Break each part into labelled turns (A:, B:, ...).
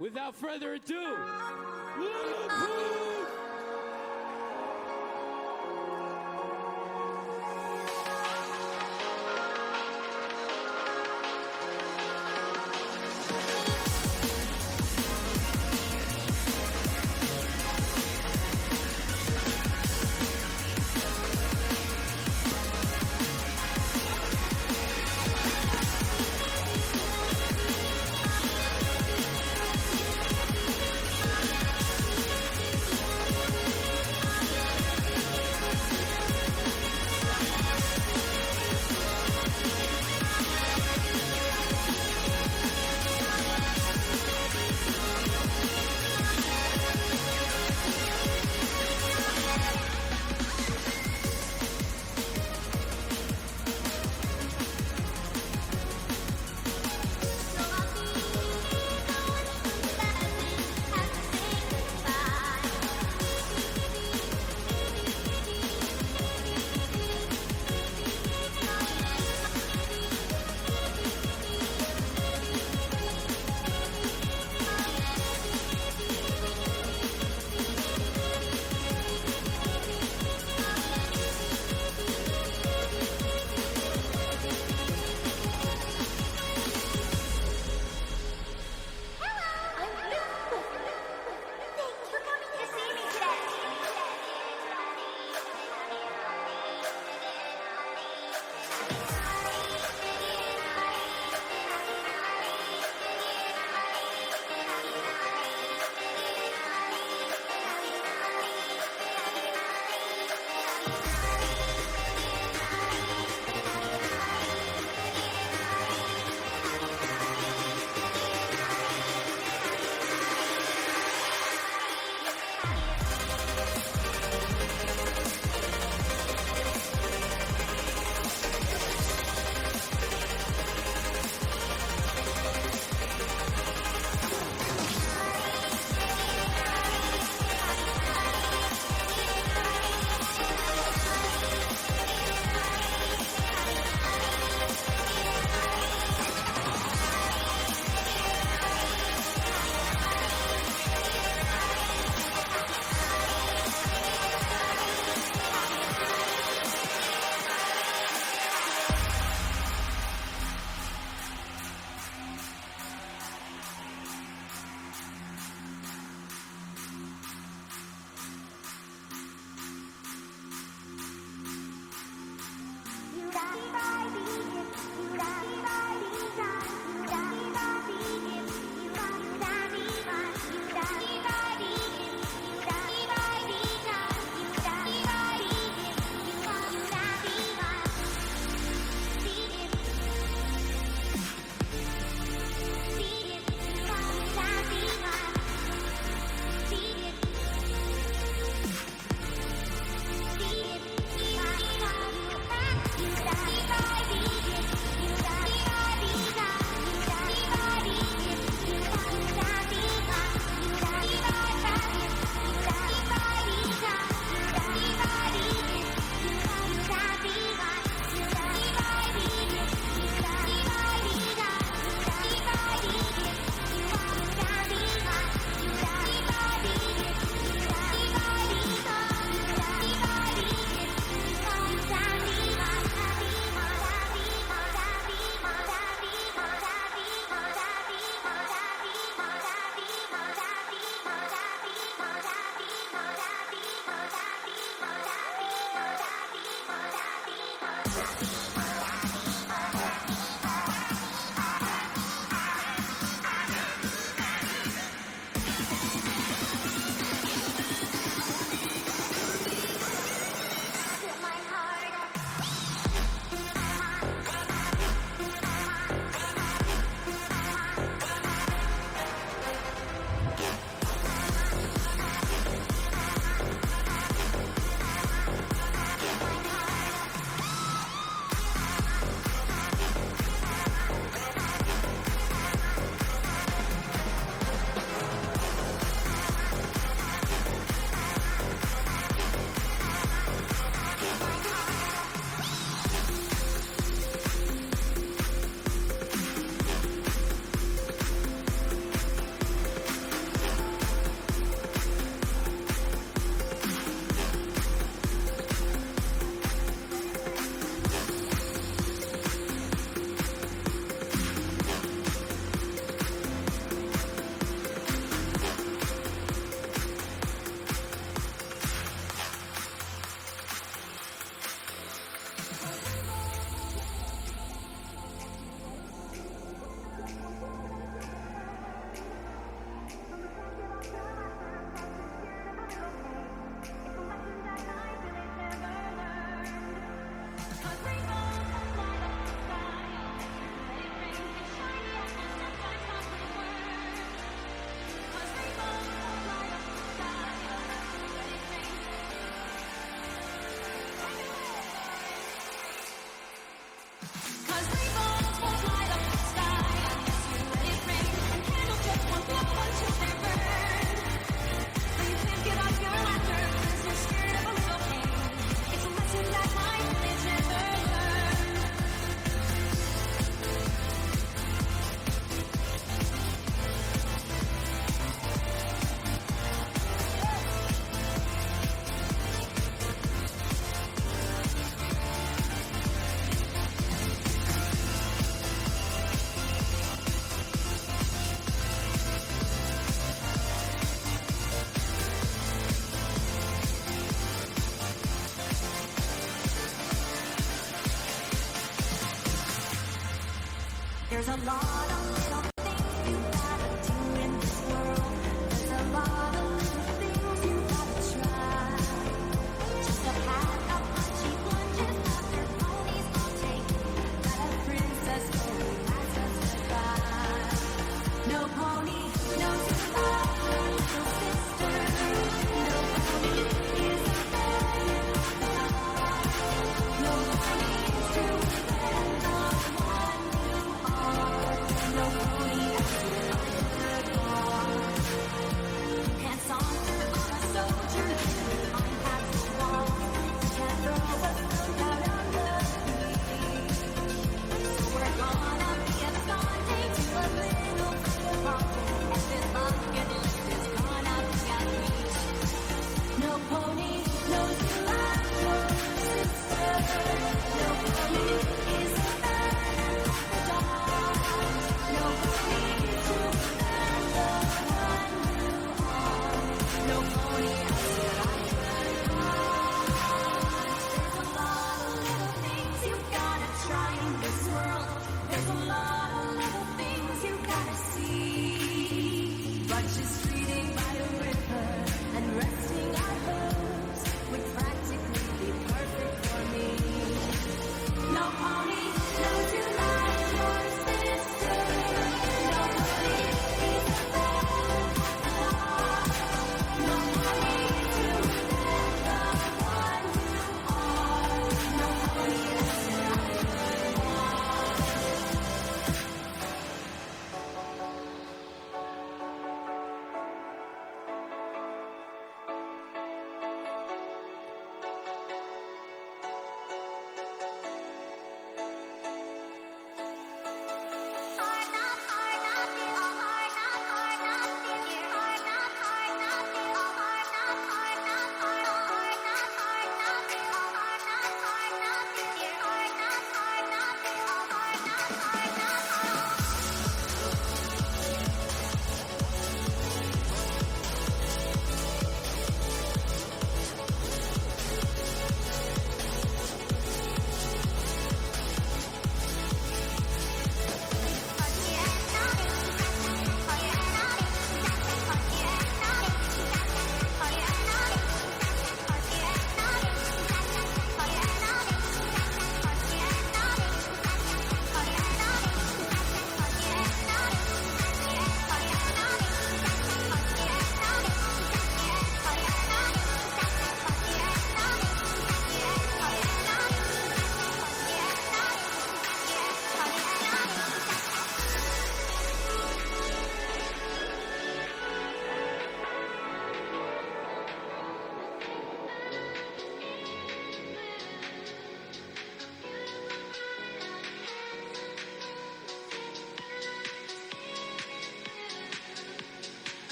A: Without further ado, Lil Pooh!
B: There's a lot of little things you gotta do in this world. There's a lot of little things you gotta try. Just a pack of punchy lunges, other ponies will take. Got a princess going fast as a fly. No pony, no surprise, no little sister. No pony is a man. No pony is true, depends on what you are. No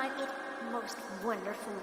B: find it most wonderful.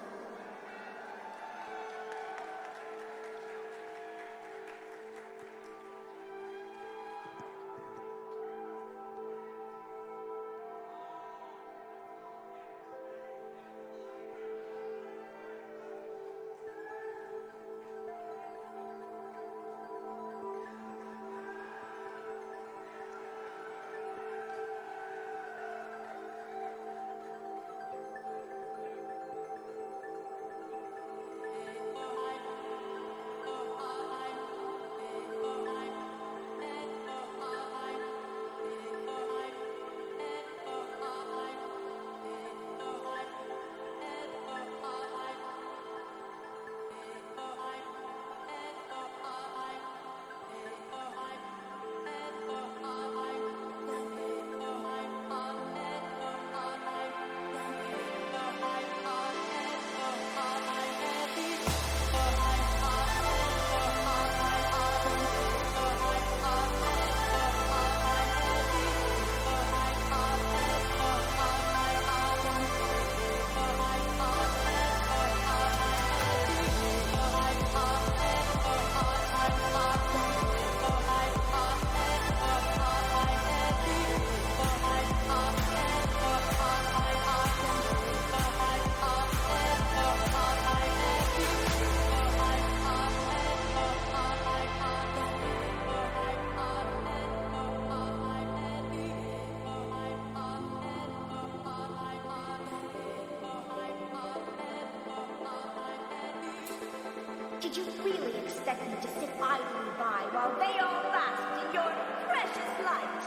B: Did you really expect me to sit idly by while they all basked in your precious light?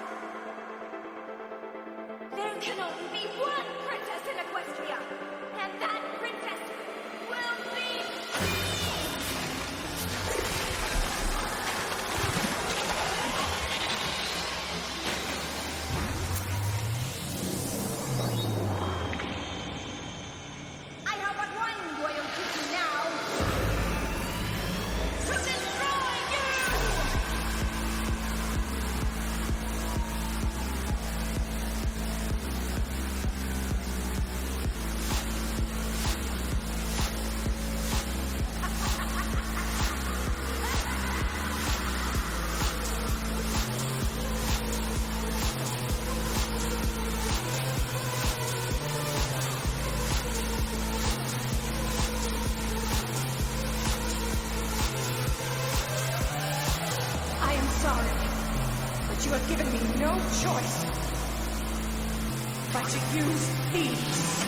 B: There can only be one princess in Equestria, and that princess will be I have but one royal duty now. To destroy you! I am sorry, but you have given me no choice but to use these.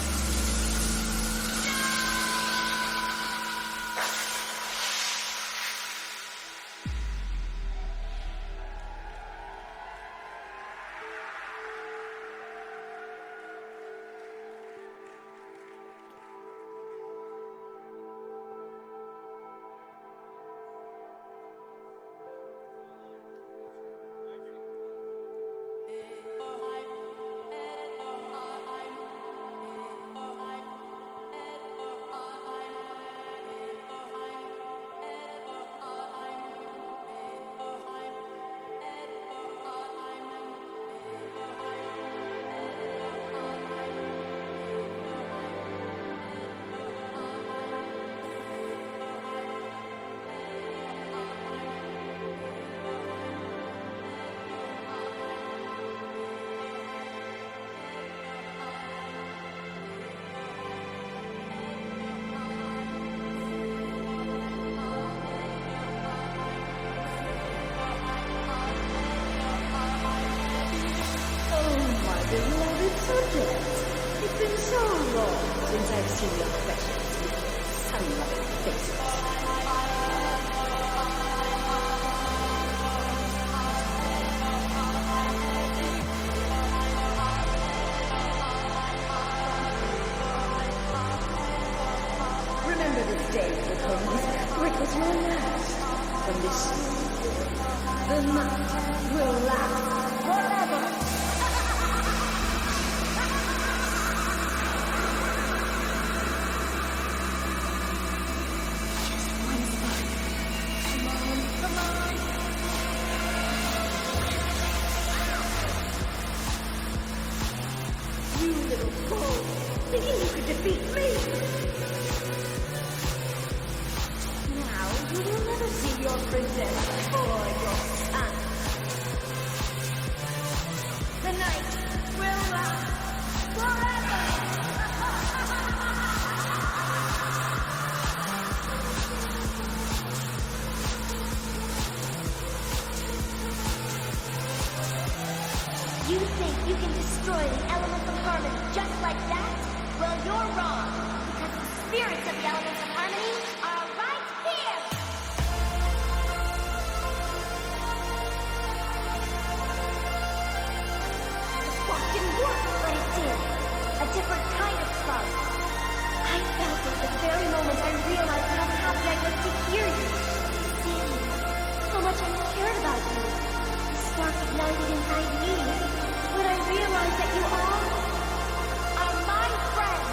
C: Beloved subject, it's been so long since I've seen your precious little sun-loving faces. Remember this day, little ponies, for it was your last. From this the night will last forever. You little fool! your princess for your son. The night will last forever.
B: You think you can destroy the elements of harmony just like that? Well, you're wrong, because the spirits of the elements of harmony are right here! The spark didn't work, but it did. A different kind of spark. I felt it the very moment I realized how happy I was to hear you. See how much I cared about you. The spark ignited inside me when I realized that you all are my friends.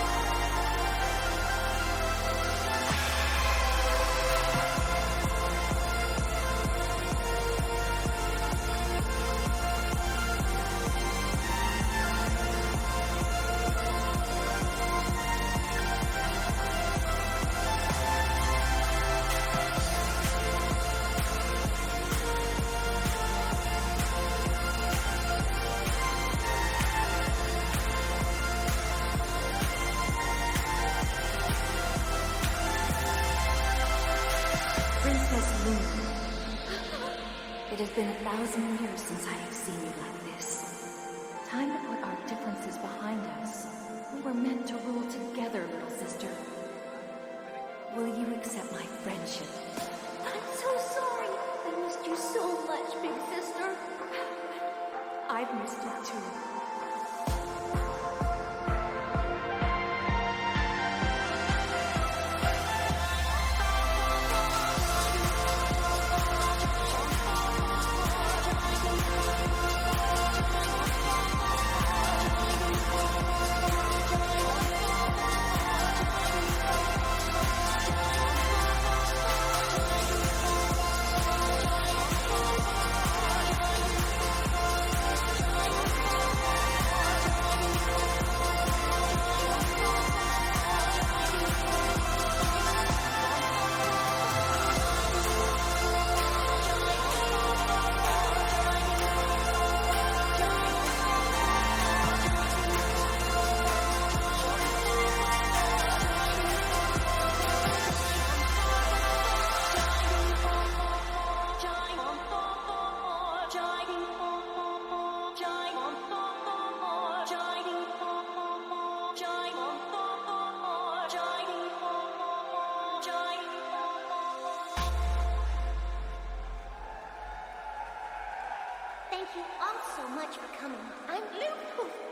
C: Princess Luna. It has been 1,000 years since I have seen you like this. Time to put our differences behind us. We were meant to rule together, little sister. Will you accept my friendship?
B: I'm so sorry. I missed you so much, big sister.
C: I've missed you too.
B: Thank you all so much for coming. I'm Lou Poof.